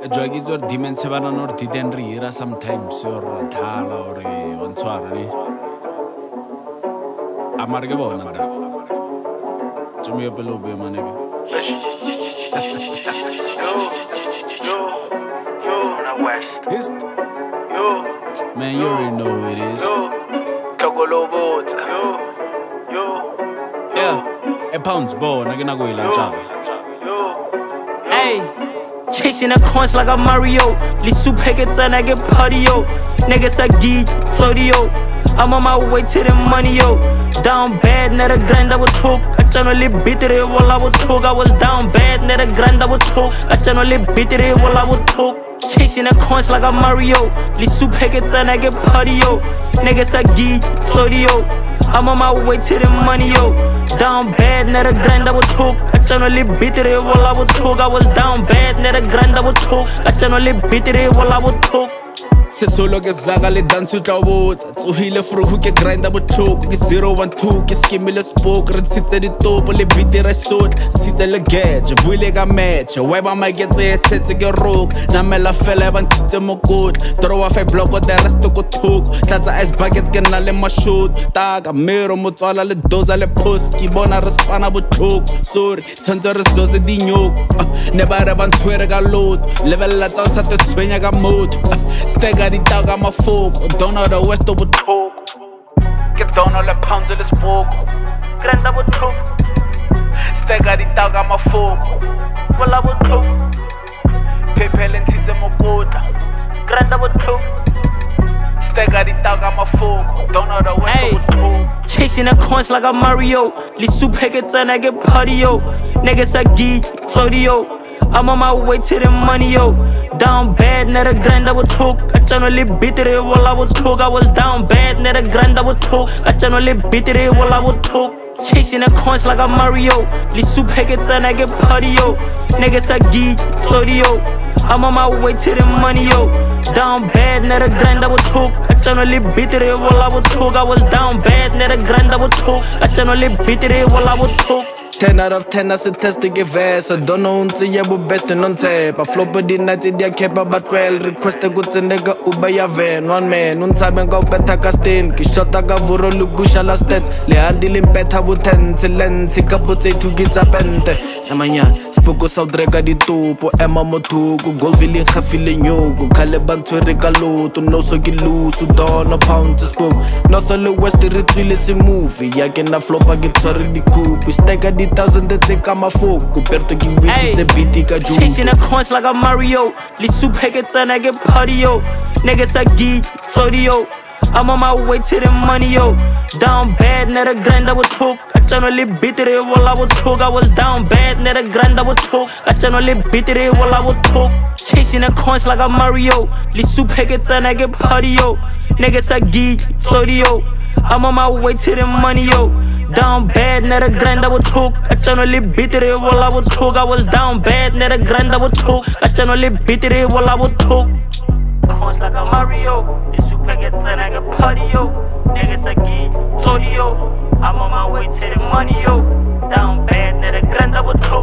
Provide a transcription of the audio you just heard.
Joke is your demon seven or didn't read sometimes or thala or on Swarani. Amargabon and that. To me, a below be my nigga. Yo, na West. Yo, man, you already know who it is. Togolobo. Yo, yeah, a pounds ball, I'm gonna go in Java. Hey. Chasing the coins like a Mario. Lisu packets and I get party, yo. Niggas I geek, yo. I'm on my way to the money, yo. Down bad, net a grind I would talk. I generally beat it while I would talk. I was down bad, net a grind I would talk. I generally beat it while I would talk. Chasing the coins like a Mario. Lisu packets and I get party, yo. Niggas I geek, yo. I'm on my way to the money, yo. Down bad, net a grind I would talk. I generally beat it while I would talk. I was down bad, net a grind I would talk. I generally beat it while I would talk. Se solo ke zaga le dance tla botsa tsohile for who ke grind up talk ke 012 ke skimile spoke re tsitse di top le beat re shot tsitse le gadge buile ka match weba ma get se ke rock na mela fela ba tsitse mo good throw off a block the rest ko talk tlatsa ice bucket ke na le ma shoot taka mero mo tswala le doza le post ki bona re spana bo talk sorry tshantse re zose di nyok ne ba re ba ntshwere ka load level la tsa sa te tshwenya ka moto stega di taga ma foco dona the west of talk get down all the pounds of the spoke Grind I would talk. stega di taga ma foco Well I would talk. pepe le ntitse mo kota Grind I would talk. stega di taga ma foco dona the west of talk. Chasing the coins like a Mario. Lisu packets and I get party, yo. Niggas I geek, yo. I'm on my way to the money, yo. Down bad, net a grind I would talk. I generally beat it while I would talk. I was down bad, net a grind I would talk. I generally beat it while I would talk. Chasing the coins like a Mario. Lisu packets and I get party, yo. Niggas I geek, yo. I'm on my way to the money, yo. Down bad, net a grind I would talk. I generally beat it while I would talk. I was down bad, net a grind I would talk. I generally beat it while I would talk. 10 out of 10 as a test to give ass. I don't know until you have best and on tape. I flop it in night, I kept about 12. Request a good nigga Uber ya van. One man, un time go better castin. Kishota gavuro lugusha la stats. Le handling better with 10 till then. Take up to get up and Emanya, Spoko South Drega di Tupo, Emma Motugu, Golville Hafili Yogo, Caliban to Regalo, to no so get loose, Sudan, a pound to spoke. Nothing the West, the retreat movie. I can flop, I get sorry, coupe. We stack at the thousand that take on my folk. Compared to give it's a bitika juice. Chasing the coins like a Mario. Lisu packets and I get party, yo. Niggas I geek, yo. I'm on my way to the money, yo. Down bad, net a grind I would talk. I generally beat it while I would talk. I was down bad, net a grind I would talk. I generally beat it while I would talk. Chasing the coins like a Mario. Lisu packets and I get party, yo. Niggas I geek, yo. I'm on my way to the money, yo. Down bad, net a grind I would talk. I generally beat it while I would talk. I was down bad, net a grind I would talk. I generally beat it while I would talk. Coins like a Mario. Lisu packets and I get party, yo. Niggas I geek, yo. I'm on my way to the money, yo. Down bad, net a grind I would talk.